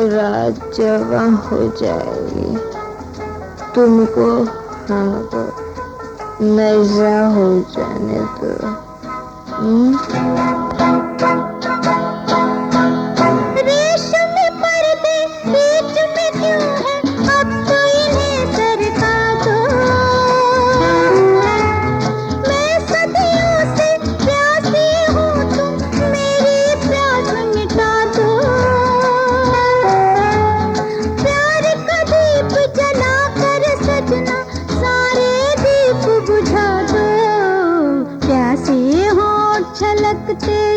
रात जवां हो जाएगी, तुमको हमको नशा हो जाने दो। रेशम पर्दे बीच में क्यों है, अब तो इन्हें सरका दो। मैं सदियों से प्यासी हूँ, तुम मेरी प्यास मिटा दो। प्यार का दीप जला कर सजना सारे दीप बुझा दो। प्यासे होंठ छलकते